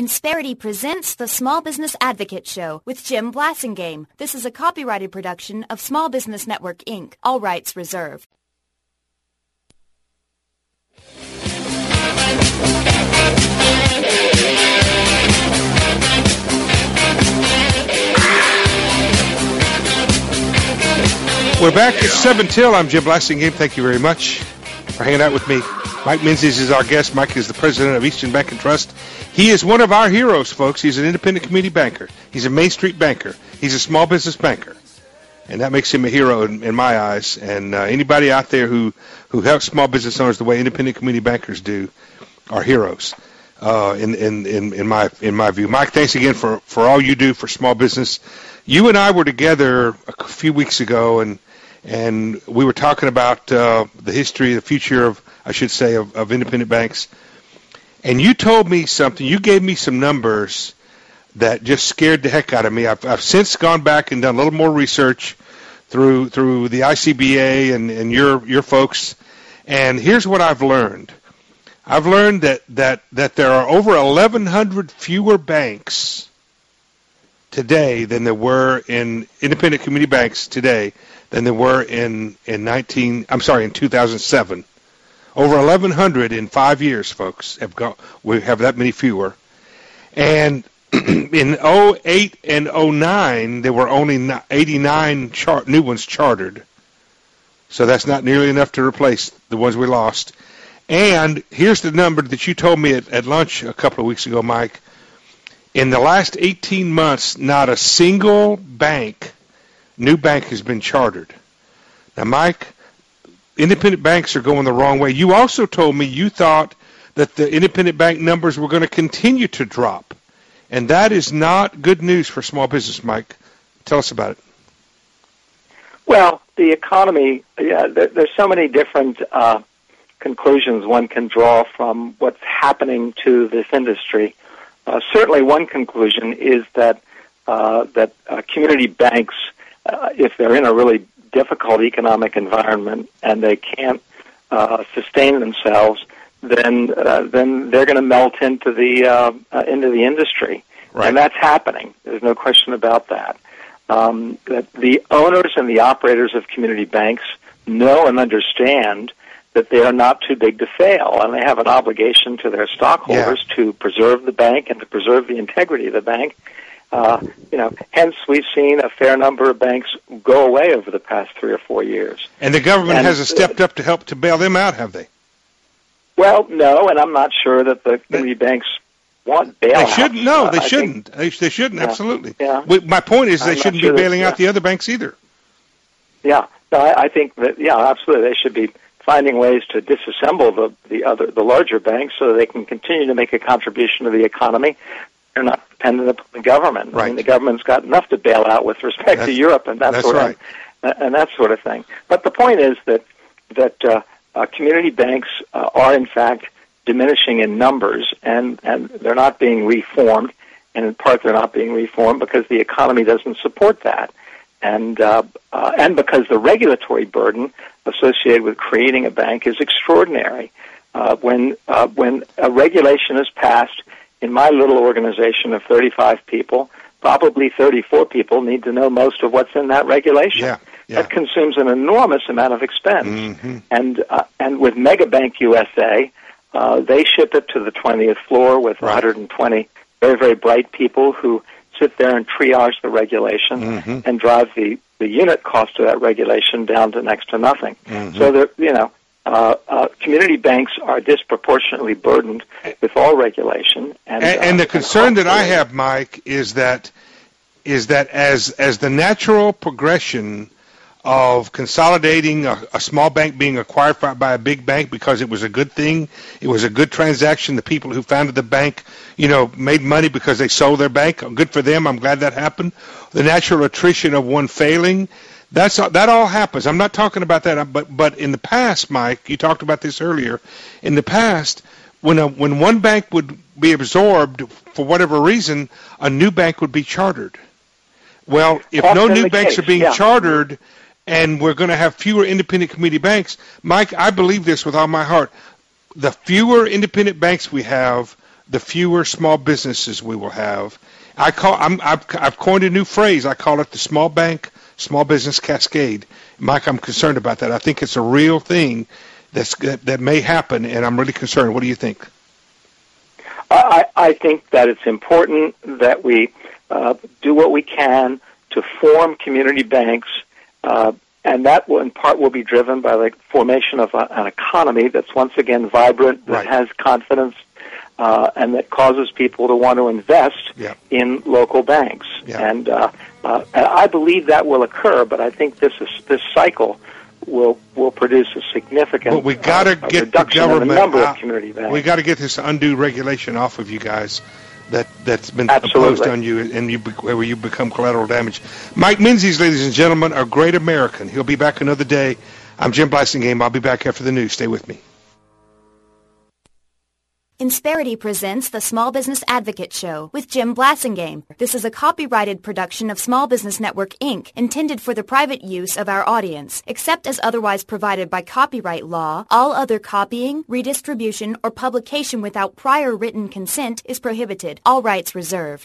Insperity presents the Small Business Advocate Show with Jim Blasingame. This is a copyrighted production of Small Business Network, Inc., all rights reserved. We're back at 7 till. I'm Jim Blasingame. Thank you very much for hanging out with me. Mike Menzies is our guest. Mike is the president of Eastern Bank and Trust. He is one of our heroes, folks. He's an independent community banker. He's a Main Street banker. He's a small business banker. And that makes him a hero in my eyes. And anybody out there who helps small business owners the way independent community bankers do are heroes in my view. Mike, thanks again for all you do for small business. You and I were together a few weeks ago, and we were talking about the history, the future of, I should say, of independent banks. And you told me something. You gave me some numbers that just scared the heck out of me. I've since gone back and done a little more research through the ICBA and your folks. And here's what I've learned. I've learned that there are over 1,100 fewer banks today than there were in independent community banks today than there were in 2007. Over 1,100 in 5 years, folks, we have that many fewer. And in 08 and 09, there were only 89 new ones chartered. So that's not nearly enough to replace the ones we lost. And here's the number that you told me at lunch a couple of weeks ago, Mike. In the last 18 months, not a single new bank has been chartered. Now, Mike, independent banks are going the wrong way. You also told me you thought that the independent bank numbers were going to continue to drop. And that is not good news for small business, Mike. Tell us about it. Well, the economy, there's so many different conclusions one can draw from what's happening to this industry. Certainly one conclusion is that community banks, if they're in a really difficult economic environment and they can't sustain themselves, then they're going to melt into the industry, right. And that's happening. There's no question about that. That the owners and the operators of community banks know and understand that they are not too big to fail, and they have an obligation to their stockholders to preserve the bank and to preserve the integrity of the bank. Hence we've seen a fair number of banks go away over the past 3 or 4 years. And the government hasn't stepped up to help to bail them out, have they? Well, no, and I'm not sure that the community banks want bailouts. They shouldn't. No, they shouldn't. They shouldn't. Yeah. Absolutely. Yeah. My point is they shouldn't be bailing out the other banks either. Yeah. No, I think that. Yeah, absolutely. They should be finding ways to disassemble the larger banks so that they can continue to make a contribution to the economy. They're not dependent upon the government. Right. I mean, the government's got enough to bail out with respect to Europe and that sort of thing. But the point is that community banks are in fact diminishing in numbers, and they're not being reformed. And in part, they're not being reformed because the economy doesn't support that, and because the regulatory burden associated with creating a bank is extraordinary. When a regulation is passed, in my little organization of 35 people, probably 34 people need to know most of what's in that regulation. Yeah. That consumes an enormous amount of expense. Mm-hmm. And with Megabank USA, they ship it to the 20th floor with 120 very, very bright people who sit there and triage the regulation and drive the unit cost of that regulation down to next to nothing. Mm-hmm. So community banks are disproportionately burdened with all regulation. And the concern that I have, Mike, is that as the natural progression of consolidating a small bank being acquired by a big bank because it was a good thing, it was a good transaction. The people who founded the bank, made money because they sold their bank. Good for them. I'm glad that happened. The natural attrition of one failing, that all happens. I'm not talking about that, but in the past, Mike, you talked about this earlier. In the past, when one bank would be absorbed for whatever reason, a new bank would be chartered. Well, if no new banks are being chartered, and we're going to have fewer independent community banks, Mike, I believe this with all my heart. The fewer independent banks we have, the fewer small businesses we will have. I've coined a new phrase. I call it the small business cascade. Mike, I'm concerned about that. I think it's a real thing that may happen, and I'm really concerned. What do you think? I think that it's important that we do what we can to form community banks, and that in part will be driven by the formation of an economy that's once again vibrant, that has confidence, and that causes people to want to invest in local banks. And I believe that will occur, but I think this cycle will produce a significant but we gotta get reduction the government in the number of community banks. We got to get this undue regulation off of you guys that's been Absolutely. imposed on you, and where you become collateral damage. Mike Menzies, ladies and gentlemen, a great American. He'll be back another day. I'm Jim Blasingame. I'll be back after the news. Stay with me. Insperity presents the Small Business Advocate Show with Jim Blasingame. This is a copyrighted production of Small Business Network, Inc., intended for the private use of our audience. Except as otherwise provided by copyright law, all other copying, redistribution, or publication without prior written consent is prohibited. All rights reserved.